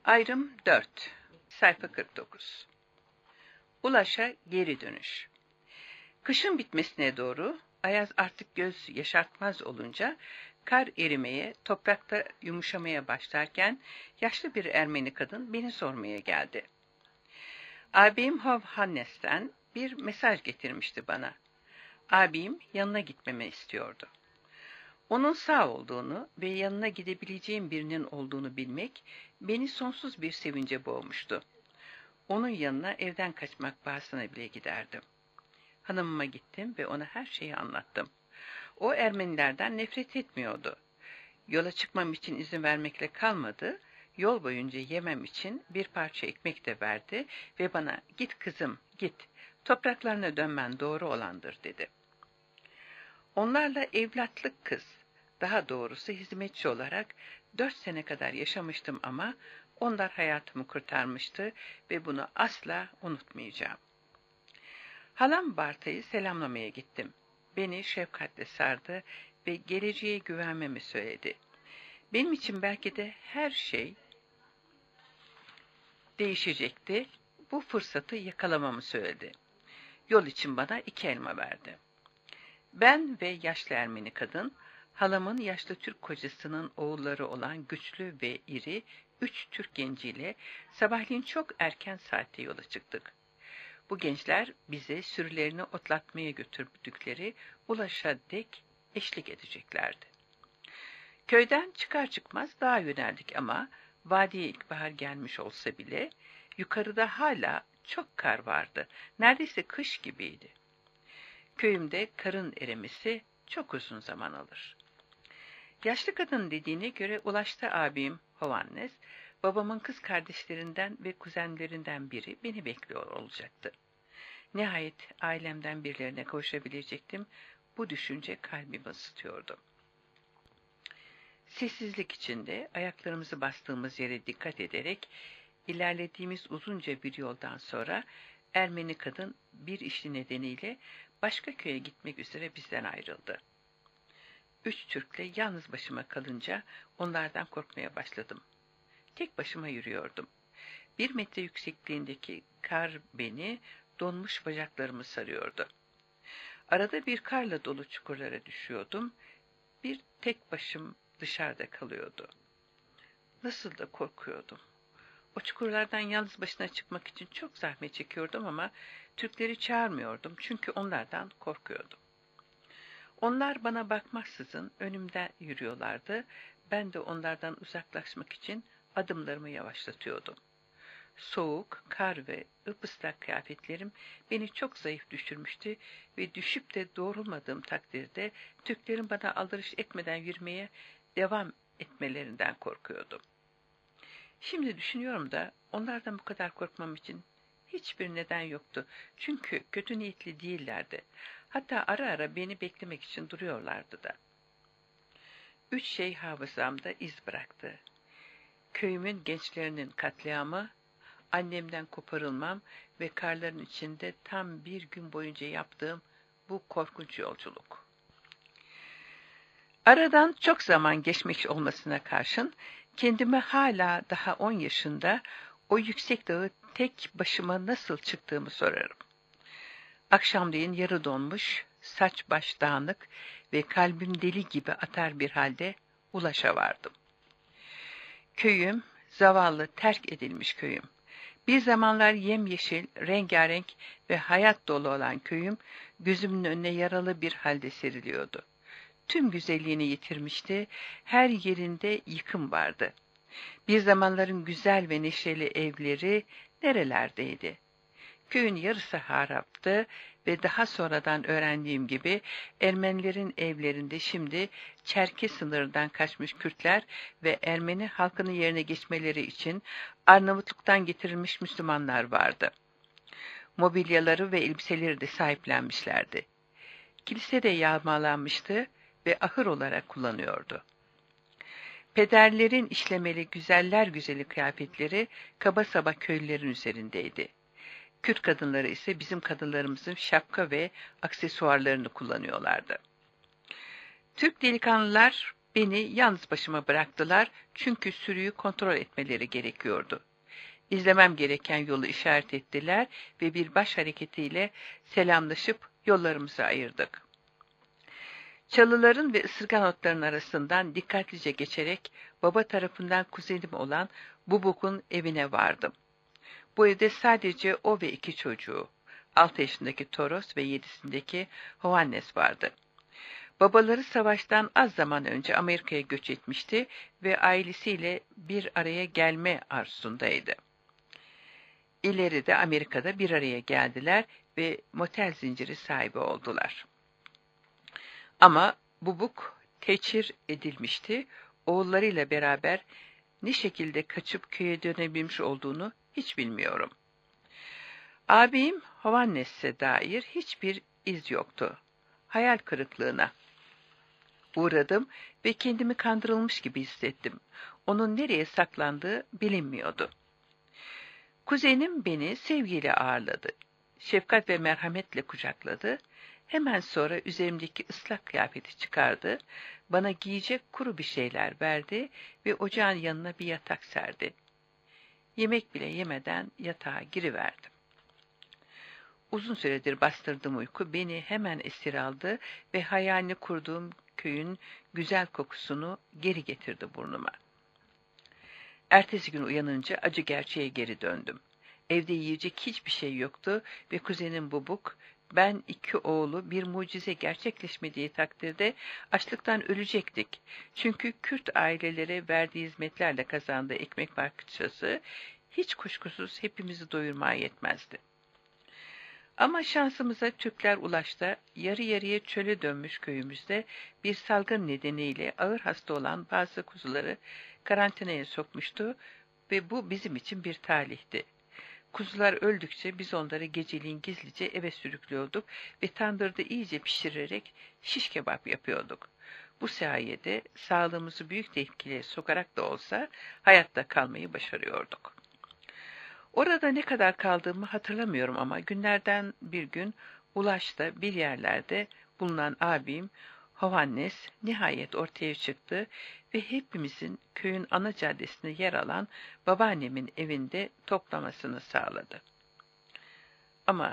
Ayrım 4. Sayfa 49. Ulaş'a geri dönüş. Kışın bitmesine doğru, ayaz artık göz yaşartmaz olunca, kar erimeye, toprakta yumuşamaya başlarken, yaşlı bir Ermeni kadın beni sormaya geldi. Abim Hovhannes'ten bir mesaj getirmişti bana. Abim yanına gitmemi istiyordu. Onun sağ olduğunu ve yanına gidebileceğim birinin olduğunu bilmek, beni sonsuz bir sevince boğmuştu. Onun yanına evden kaçmak pahasına bile giderdim. Hanımıma gittim ve ona her şeyi anlattım. O Ermenilerden nefret etmiyordu. Yola çıkmam için izin vermekle kalmadı, yol boyunca yemem için bir parça ekmek de verdi ve bana "Git kızım, git, topraklarına dönmen doğru olandır." dedi. Onlarla evlatlık kız, daha doğrusu hizmetçi olarak 4 sene kadar yaşamıştım ama onlar hayatımı kurtarmıştı ve bunu asla unutmayacağım. Halam Barta'yı selamlamaya gittim. Beni şefkatle sardı ve geleceğe güvenmemi söyledi. Benim için belki de her şey değişecekti. Bu fırsatı yakalamamı söyledi. Yol için bana 2 elma verdi. Ben ve yaşlı Ermeni kadın, halamın yaşlı Türk kocasının oğulları olan güçlü ve iri 3 Türk genciyle sabahleyin çok erken saatte yola çıktık. Bu gençler bize sürülerini otlatmaya götürdükleri Ulaş'a dek eşlik edeceklerdi. Köyden çıkar çıkmaz dağa yöneldik ama vadiye ilkbahar gelmiş olsa bile yukarıda hala çok kar vardı. Neredeyse kış gibiydi. Köyümde karın erimesi çok uzun zaman alır. Yaşlı kadın dediğine göre Ulaş'ta abim Hovannes, babamın kız kardeşlerinden ve kuzenlerinden biri beni bekliyor olacaktı. Nihayet ailemden birilerine kavuşabilecektim. Bu düşünce kalbimi ısıtıyordu. Sessizlik içinde ayaklarımızı bastığımız yere dikkat ederek ilerlediğimiz uzunca bir yoldan sonra Ermeni kadın bir işi nedeniyle başka köye gitmek üzere bizden ayrıldı. 3 Türk'le yalnız başıma kalınca onlardan korkmaya başladım. Tek başıma yürüyordum. 1 metre yüksekliğindeki kar beni, donmuş bacaklarımı sarıyordu. Arada bir karla dolu çukurlara düşüyordum. Bir tek başım dışarıda kalıyordu. Nasıl da korkuyordum. O çukurlardan yalnız başına çıkmak için çok zahmet çekiyordum ama Türkleri çağırmıyordum çünkü onlardan korkuyordum. Onlar bana bakmaksızın önümden yürüyorlardı. Ben de onlardan uzaklaşmak için adımlarımı yavaşlatıyordum. Soğuk, kar ve ıpıslak kıyafetlerim beni çok zayıf düşürmüştü ve düşüp de doğrulmadığım takdirde Türklerin bana aldırış etmeden yürümeye devam etmelerinden korkuyordum. Şimdi düşünüyorum da onlardan bu kadar korkmam için hiçbir neden yoktu. Çünkü kötü niyetli değillerdi. Hatta ara ara beni beklemek için duruyorlardı da. 3 şey hafızamda iz bıraktı. Köyümün gençlerinin katliamı, annemden koparılmam ve karların içinde tam 1 gün boyunca yaptığım bu korkunç yolculuk. Aradan çok zaman geçmiş olmasına karşın, kendimi hala daha 10 yaşında o yüksek dağı tek başıma nasıl çıktığımı sorarım. Akşamleyin yarı donmuş, saç baş dağınık ve kalbim deli gibi atar bir halde Ulaş'a vardım. Köyüm, zavallı, terk edilmiş köyüm. Bir zamanlar yemyeşil, rengarenk ve hayat dolu olan köyüm, gözümün önüne yaralı bir halde seriliyordu. Tüm güzelliğini yitirmişti, her yerinde yıkım vardı. Bir zamanların güzel ve neşeli evleri nerelerdeydi? Köyün yarısı haraptı ve daha sonradan öğrendiğim gibi Ermenilerin evlerinde şimdi Çerkes sınırından kaçmış Kürtler ve Ermeni halkının yerine geçmeleri için Arnavutluk'tan getirilmiş Müslümanlar vardı. Mobilyaları ve elbiseleri de sahiplenmişlerdi. Kilise de yağmalanmıştı ve ahır olarak kullanıyordu. Pederlerin işlemeli güzeller güzeli kıyafetleri kaba saba köylülerin üzerindeydi. Kürt kadınları ise bizim kadınlarımızın şapka ve aksesuarlarını kullanıyorlardı. Türk delikanlılar Beni yalnız başıma bıraktılar çünkü sürüyü kontrol etmeleri gerekiyordu. İzlemem gereken yolu işaret ettiler ve bir baş hareketiyle selamlaşıp yollarımızı ayırdık. Çalıların ve ısırgan otlarının arasından dikkatlice geçerek baba tarafından kuzenim olan Bubuk'un evine vardım. Bu evde sadece o ve 2 çocuğu, 6 yaşındaki Toros ve 7'sindeki Johannes vardı. Babaları savaştan az zaman önce Amerika'ya göç etmişti ve ailesiyle bir araya gelme arzusundaydı. İleride Amerika'da bir araya geldiler ve motel zinciri sahibi oldular. Ama Bubuk teçhir edilmişti, oğullarıyla beraber ne şekilde kaçıp köye dönebilmiş olduğunu hiç bilmiyorum. Abim Johannes'e dair hiçbir iz yoktu. Hayal kırıklığına uğradım ve kendimi kandırılmış gibi hissettim. Onun nereye saklandığı bilinmiyordu. Kuzenim beni sevgiyle ağırladı. Şefkat ve merhametle kucakladı. Hemen sonra üzerimdeki ıslak kıyafeti çıkardı. Bana giyecek kuru bir şeyler verdi ve ocağın yanına bir yatak serdi. Yemek bile yemeden yatağa giriverdim. Uzun süredir bastırdığım uyku beni hemen esir aldı ve hayalini kurduğum köyün güzel kokusunu geri getirdi burnuma. Ertesi gün uyanınca acı gerçeğe geri döndüm. Evde yiyecek hiçbir şey yoktu ve kuzenim Bubuk, ben 2 oğlu bir mucize gerçekleşmediği takdirde açlıktan ölecektik. Çünkü Kürt ailelere verdiği hizmetlerle kazandığı ekmek parçası hiç kuşkusuz hepimizi doyurmaya yetmezdi. Ama şansımıza Türkler ulaşta yarı yarıya çöle dönmüş köyümüzde bir salgın nedeniyle ağır hasta olan bazı kuzuları karantinaya sokmuştu ve bu bizim için bir talihti. Kuzular öldükçe biz onları geceliğin gizlice eve sürüklüyorduk ve tandırda iyice pişirerek şiş kebap yapıyorduk. Bu sayede sağlığımızı büyük tehlikeye sokarak da olsa hayatta kalmayı başarıyorduk. Orada ne kadar kaldığımı hatırlamıyorum ama günlerden bir gün Ulaş'ta bir yerlerde bulunan abim Johannes nihayet ortaya çıktı ve hepimizin köyün ana caddesinde yer alan babaannemin evinde toplamasını sağladı. Ama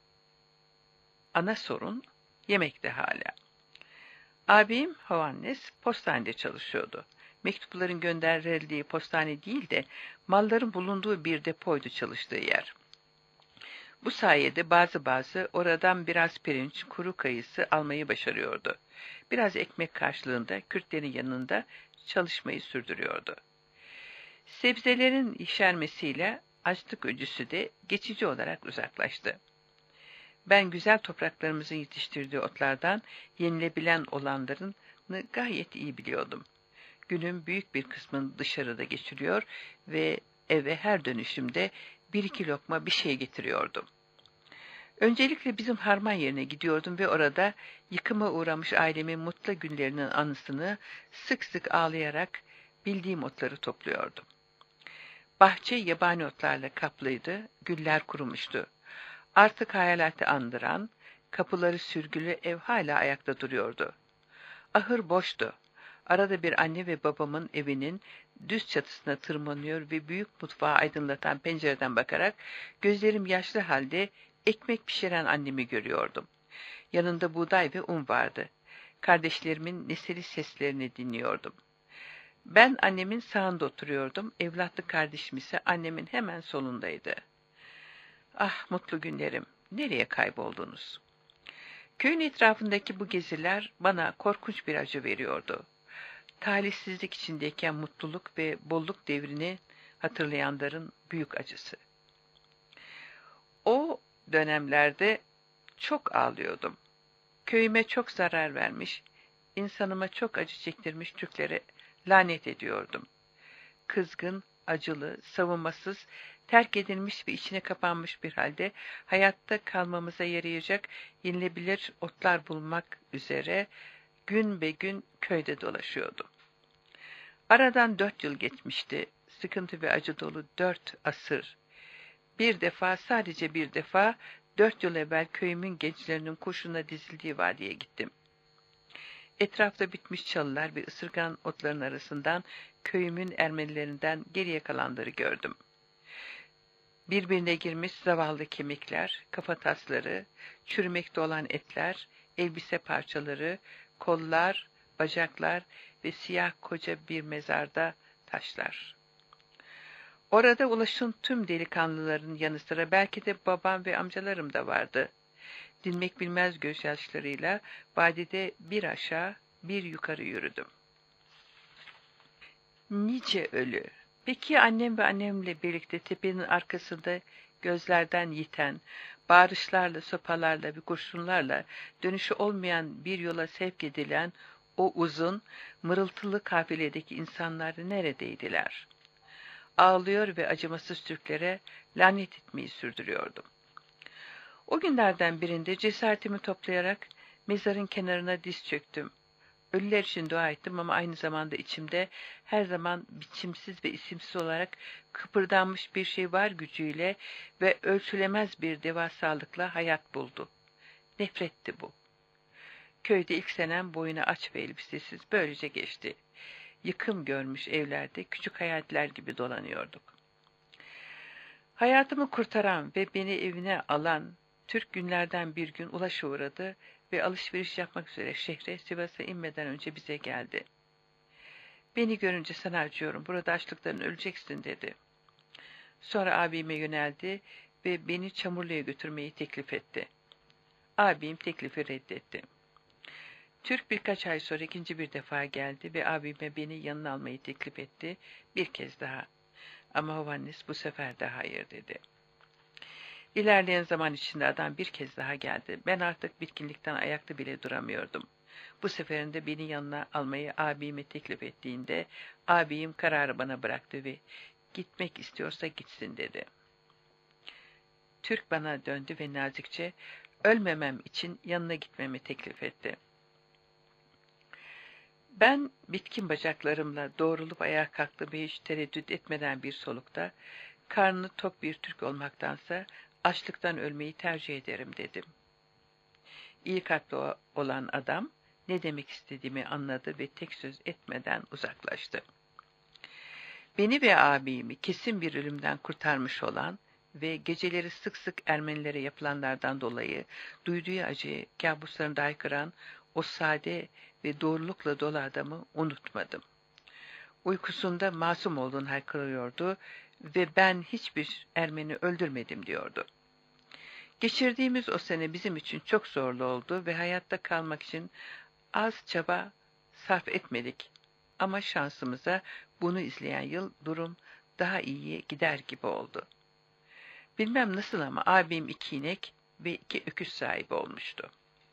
ana sorun yemekte hala. Abim Johannes postanede çalışıyordu. Mektupların gönderildiği postane değil de malların bulunduğu bir depoydu çalıştığı yer. Bu sayede bazı oradan biraz pirinç, kuru kayısı almayı başarıyordu. Biraz ekmek karşılığında Kürtlerin yanında çalışmayı sürdürüyordu. Sebzelerin yeşermesiyle açlık öcüsü de geçici olarak uzaklaştı. Ben güzel topraklarımızın yetiştirdiği otlardan yenilebilen olanlarını gayet iyi biliyordum. Günün büyük bir kısmını dışarıda geçiriyor ve eve her dönüşümde 1-2 lokma bir şey getiriyordum. Öncelikle bizim harman yerine gidiyordum ve orada yıkıma uğramış ailemin mutlu günlerinin anısını sık sık ağlayarak bildiğim otları topluyordum. Bahçe yabani otlarla kaplıydı, güller kurumuştu. Artık hayaleti andıran, kapıları sürgülü ev hala ayakta duruyordu. Ahır boştu. Arada bir anne ve babamın evinin düz çatısına tırmanıyor ve büyük mutfağı aydınlatan pencereden bakarak gözlerim yaşlı halde ekmek pişiren annemi görüyordum. Yanında buğday ve un vardı. Kardeşlerimin neseli seslerini dinliyordum. Ben annemin sağında oturuyordum, evlatlık kardeşim ise annemin hemen solundaydı. Ah mutlu günlerim, nereye kayboldunuz? Köyün etrafındaki bu geziler bana korkunç bir acı veriyordu. Talihsizlik içindeyken mutluluk ve bolluk devrini hatırlayanların büyük acısı. O dönemlerde çok ağlıyordum. Köyüme çok zarar vermiş, insanıma çok acı çektirmiş Türklere lanet ediyordum. Kızgın, acılı, savunmasız, terk edilmiş ve içine kapanmış bir halde hayatta kalmamıza yarayacak yenilebilir otlar bulmak üzere gün be gün köyde dolaşıyordum. Aradan 4 yıl geçmişti. Sıkıntı ve acı dolu 4 asır. Sadece bir defa 4 yıl evvel köyümün gençlerinin kurşuna dizildiği vadiye gittim. Etrafta bitmiş çalılar ve ısırgan otların arasından köyümün Ermenilerinden geriye kalanları gördüm. Birbirine girmiş zavallı kemikler, kafatasları, çürümekte olan etler, elbise parçaları, kollar, bacaklar ve siyah koca bir mezarda taşlar. Orada ulaşın tüm delikanlıların yanı sıra belki de babam ve amcalarım da vardı. Dinmek bilmez gözyaşlarıyla vadide bir aşağı bir yukarı yürüdüm. Nice ölü. Peki annem ve annemle birlikte tepenin arkasında gözlerden yiten, bağırışlarla, sopalarla ve kurşunlarla dönüşü olmayan bir yola sevk edilen o uzun, mırıltılı kafiledeki insanlar neredeydiler? Ağlıyor ve acımasız Türklere lanet etmeyi sürdürüyordum. O günlerden birinde cesaretimi toplayarak mezarın kenarına diz çöktüm. Ölüler için dua ettim ama aynı zamanda içimde her zaman biçimsiz ve isimsiz olarak kıpırdanmış bir şey var gücüyle ve ölçülemez bir devasalıkla hayat buldu. Nefretti bu. Köyde ilk senem boyuna aç ve elbisesiz böylece geçti. Yıkım görmüş evlerde küçük hayaletler gibi dolanıyorduk. Hayatımı kurtaran ve beni evine alan Türk günlerden bir gün Ulaş'a uğradı ve alışveriş yapmak üzere şehre Sivas'a inmeden önce bize geldi. Beni görünce sana acıyorum, burada açlıktan öleceksin dedi. Sonra abime yöneldi ve beni Çamurlu'ya götürmeyi teklif etti. Abim teklifi reddetti. Türk birkaç ay sonra ikinci bir defa geldi ve abime beni yanına almayı teklif etti bir kez daha. Ama Hovannes bu sefer de hayır dedi. İlerleyen zaman içinde adam bir kez daha geldi. Ben artık bitkinlikten ayakta bile duramıyordum. Bu seferinde beni yanına almayı abime teklif ettiğinde abim kararı bana bıraktı ve gitmek istiyorsa gitsin dedi. Türk bana döndü ve nazikçe ölmemem için yanına gitmemi teklif etti. Ben bitkin bacaklarımla doğrulup ayağa kalktım ve hiç tereddüt etmeden bir solukta karnı tok bir Türk olmaktansa açlıktan ölmeyi tercih ederim dedim. İyi kalpli olan adam ne demek istediğimi anladı ve tek söz etmeden uzaklaştı. Beni ve abimi kesin bir ölümden kurtarmış olan ve geceleri sık sık Ermenilere yapılanlardan dolayı duyduğu acıyı kabuslarında haykıran o sade ve doğrulukla dolu adamı unutmadım. Uykusunda masum olduğunu haykırıyordu ve ben hiçbir Ermeni öldürmedim diyordu. Geçirdiğimiz o sene bizim için çok zorlu oldu ve hayatta kalmak için az çaba sarf etmedik. Ama şansımıza bunu izleyen yıl durum daha iyiye gider gibi oldu. Bilmem nasıl ama abim 2 inek ve 2 öküz sahibi olmuştu.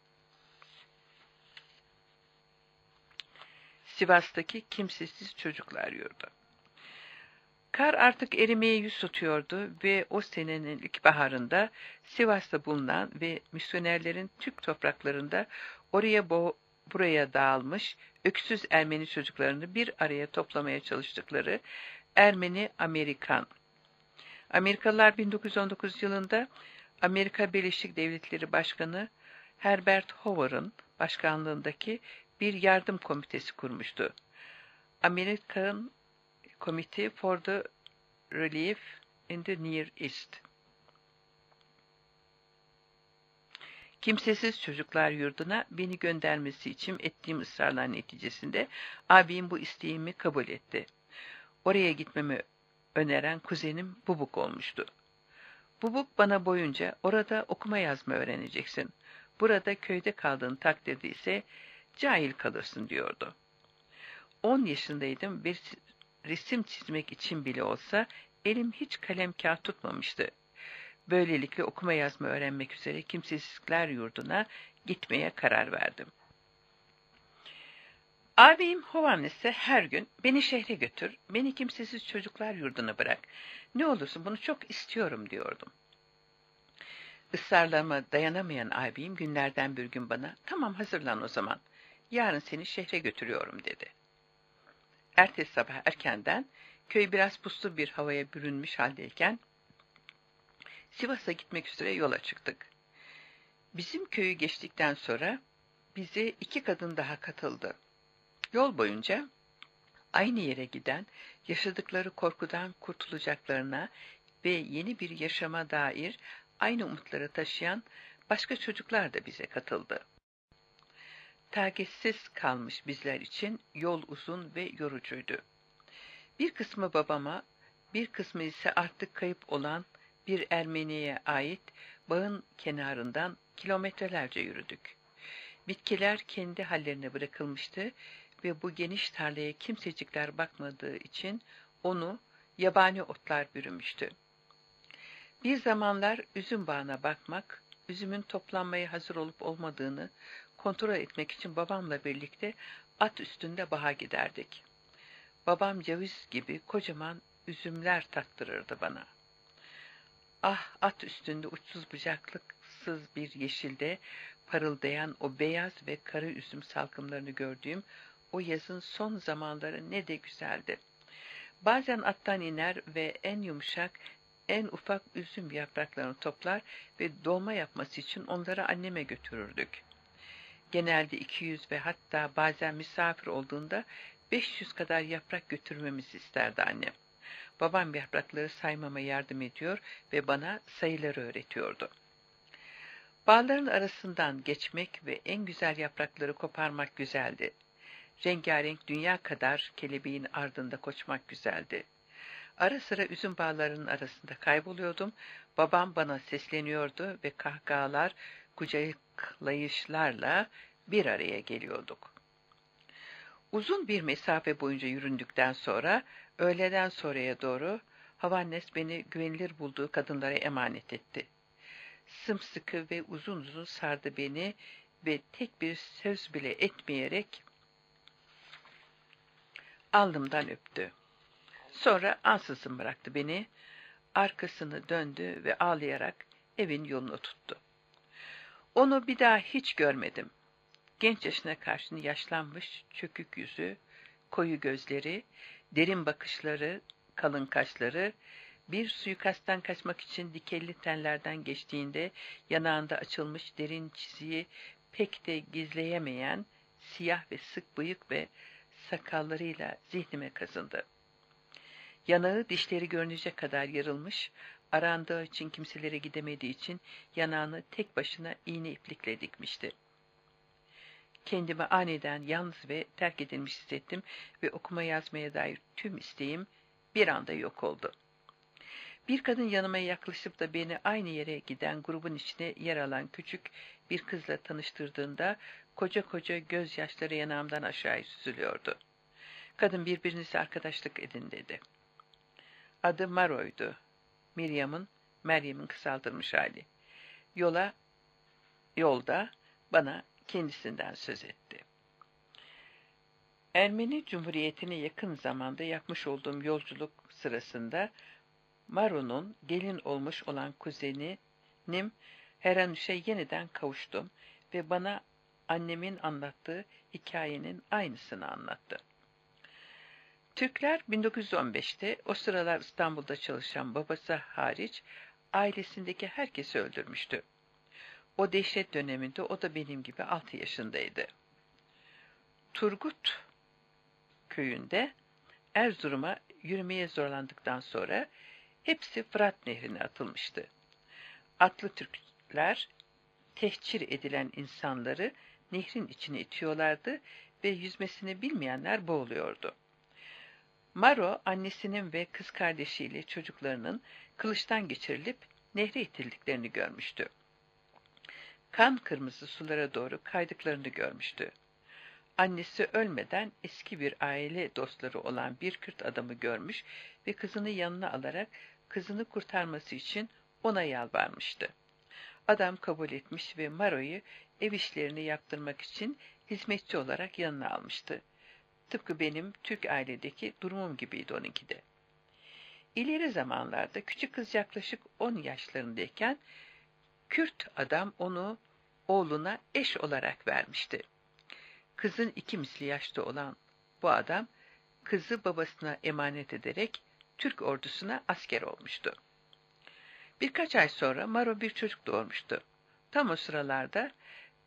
Sivas'taki kimsesiz çocuklar yurdu. Kar artık erimeye yüz tutuyordu ve o senenin ilkbaharında Sivas'ta bulunan ve misyonerlerin Türk topraklarında buraya dağılmış öksüz Ermeni çocuklarını bir araya toplamaya çalıştıkları Ermeni-Amerikan. Amerikalılar 1919 yılında Amerika Birleşik Devletleri Başkanı Herbert Hoover'ın başkanlığındaki bir yardım komitesi kurmuştu. American Committee for the Relief in the Near East. Kimsesiz çocuklar yurduna beni göndermesi için ettiğim ısrarlar neticesinde abim bu isteğimi kabul etti. Oraya gitmemi öneren kuzenim Bubuk olmuştu. Bubuk bana boyunca orada okuma yazma öğreneceksin. Burada köyde kaldığın takdirde ise cahil kalırsın diyordu. 10 yaşındaydım ve resim çizmek için bile olsa elim hiç kalem kağıt tutmamıştı. Böylelikle okuma yazma öğrenmek üzere kimsesizler yurduna gitmeye karar verdim. Abim Hovannes'e her gün beni şehre götür, beni kimsesiz çocuklar yurduna bırak. Ne olursun bunu çok istiyorum diyordum. Israrlarıma dayanamayan abim günlerden bir gün bana tamam hazırlan o zaman. Yarın seni şehre götürüyorum dedi. Ertesi sabah erkenden köy biraz puslu bir havaya bürünmüş haldeyken Sivas'a gitmek üzere yola çıktık. Bizim köyü geçtikten sonra bize 2 kadın daha katıldı. Yol boyunca aynı yere giden, yaşadıkları korkudan kurtulacaklarına ve yeni bir yaşama dair aynı umutları taşıyan başka çocuklar da bize katıldı. Takitsiz kalmış bizler için yol uzun ve yorucuydu. Bir kısmı babama, bir kısmı ise artık kayıp olan bir Ermeniye ait bağın kenarından kilometrelerce yürüdük. Bitkiler kendi hallerine bırakılmıştı ve bu geniş tarlaya kimsecikler bakmadığı için onu yabani otlar bürümüştü. Bir zamanlar üzüm bağına bakmak, üzümün toplanmaya hazır olup olmadığını kontrol etmek için babamla birlikte at üstünde bağa giderdik. Babam ceviz gibi kocaman üzümler tattırırdı bana. Ah, at üstünde uçsuz bucaksız bir yeşilde parıldayan o beyaz ve kara üzüm salkımlarını gördüğüm o yazın son zamanları ne de güzeldi. Bazen attan iner ve en yumuşak, en ufak üzüm yapraklarını toplar ve dolma yapması için onları anneme götürürdük. Genelde 200 ve hatta bazen misafir olduğunda 500 kadar yaprak götürmemizi isterdi annem. Babam yaprakları saymama yardım ediyor ve bana sayıları öğretiyordu. Bağların arasından geçmek ve en güzel yaprakları koparmak güzeldi. Rengarenk dünya kadar kelebeğin ardında koşmak güzeldi. Ara sıra üzüm bağlarının arasında kayboluyordum. Babam bana sesleniyordu ve kahkahalar, kucaklayışlarla bir araya geliyorduk. Uzun bir mesafe boyunca yüründükten sonra, öğleden sonraya doğru Havannes beni güvenilir bulduğu kadınlara emanet etti. Sımsıkı ve uzun uzun sardı beni ve tek bir söz bile etmeyerek alnımdan öptü. Sonra ansızın bıraktı beni, arkasını döndü ve ağlayarak evin yolunu tuttu. Onu bir daha hiç görmedim. Genç yaşına karşın yaşlanmış, çökük yüzü, koyu gözleri, derin bakışları, kalın kaşları, bir suikasttan kaçmak için dikenli tellerden geçtiğinde yanağında açılmış derin çiziyi pek de gizleyemeyen siyah ve sık bıyık ve sakallarıyla zihnime kazındı. Yanağı dişleri görünecek kadar yarılmış, arandığı için kimselere gidemediği için yanağını tek başına iğne iplikle dikmişti. Kendimi aniden yalnız ve terk edilmiş hissettim ve okuma yazmaya dair tüm isteğim bir anda yok oldu. Bir kadın yanıma yaklaşıp da beni aynı yere giden grubun içine yer alan küçük bir kızla tanıştırdığında koca koca gözyaşları yanağımdan aşağı süzülüyordu. Kadın birbirinize arkadaşlık edin dedi. Adı Maro'ydu. Meryem'in kısaltılmış hali. Yolda bana kendisinden söz etti. Ermeni Cumhuriyeti'ne yakın zamanda yapmış olduğum yolculuk sırasında Maro'nun gelin olmuş olan kuzenim Heranüş'e yeniden kavuştum ve bana annemin anlattığı hikayenin aynısını anlattı. Türkler 1915'te o sıralar İstanbul'da çalışan babası hariç ailesindeki herkesi öldürmüştü. O dehşet döneminde o da benim gibi 6 yaşındaydı. Turgut köyünde Erzurum'a yürümeye zorlandıktan sonra hepsi Fırat Nehri'ne atılmıştı. Atlı Türkler tehcir edilen insanları nehrin içine itiyorlardı ve yüzmesini bilmeyenler boğuluyordu. Maro, annesinin ve kız kardeşiyle çocuklarının kılıçtan geçirilip nehre itildiklerini görmüştü. Kan kırmızı sulara doğru kaydıklarını görmüştü. Annesi ölmeden eski bir aile dostları olan bir Kürt adamı görmüş ve kızını yanına alarak kızını kurtarması için ona yalvarmıştı. Adam kabul etmiş ve Maro'yu ev işlerini yaptırmak için hizmetçi olarak yanına almıştı. Tıpkı benim Türk ailedeki durumum gibiydi onunki de. İleri zamanlarda küçük kız yaklaşık 10 yaşlarındayken Kürt adam onu oğluna eş olarak vermişti. Kızın 2 misli yaşta olan bu adam kızı babasına emanet ederek Türk ordusuna asker olmuştu. Birkaç ay sonra Maro bir çocuk doğurmuştu. Tam o sıralarda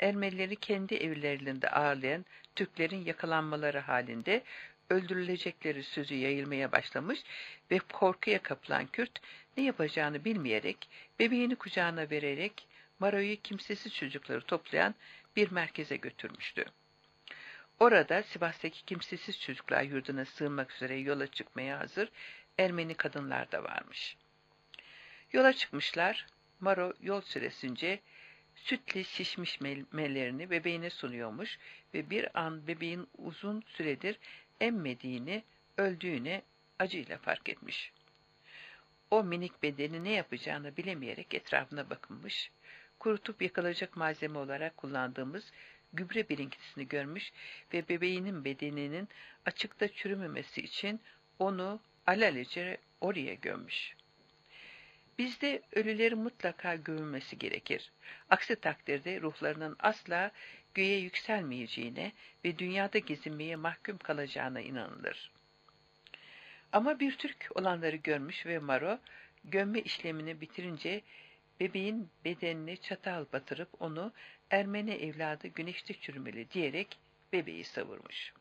Ermenileri kendi evlerinde ağırlayan Türklerin yakalanmaları halinde öldürülecekleri sözü yayılmaya başlamış ve korkuya kapılan Kürt ne yapacağını bilmeyerek bebeğini kucağına vererek Maro'yu kimsesiz çocukları toplayan bir merkeze götürmüştü. Orada Sivas'taki kimsesiz çocuklar yurduna sığınmak üzere yola çıkmaya hazır Ermeni kadınlar da varmış. Yola çıkmışlar, Maro yol süresince sütle şişmiş memelerini bebeğine sunuyormuş ve bir an bebeğin uzun süredir emmediğini, öldüğüne acıyla fark etmiş. O minik bedeni ne yapacağını bilemeyerek etrafına bakınmış, kurutup yakılacak malzeme olarak kullandığımız gübre birikintisini görmüş ve bebeğinin bedeninin açıkta çürümemesi için onu alelacele oraya gömmüş. Bizde ölülerin mutlaka gömülmesi gerekir. Aksi takdirde ruhlarının asla göğe yükselmeyeceğine ve dünyada gezinmeye mahkum kalacağına inanılır. Ama bir Türk olanları görmüş ve Maro, gömme işlemini bitirince bebeğin bedenine çatal batırıp onu Ermeni evladı güneşte çürümeli diyerek bebeği savurmuş.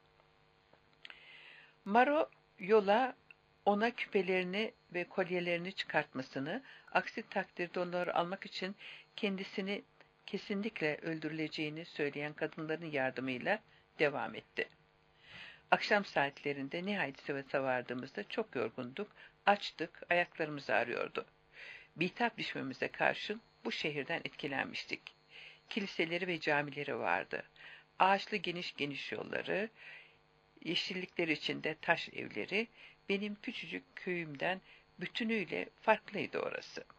Maro yola ona küpelerini ve kolyelerini çıkartmasını, aksi takdirde onları almak için kendisini kesinlikle öldürüleceğini söyleyen kadınların yardımıyla devam etti. Akşam saatlerinde nihayet Sivas'a vardığımızda çok yorgunduk, açtık, ayaklarımız ağrıyordu. Bitap düşmemize karşın bu şehirden etkilenmiştik. Kiliseleri ve camileri vardı. Ağaçlı geniş geniş yolları, yeşillikler içinde taş evleri, benim küçücük köyümden bütünüyle farklıydı orası.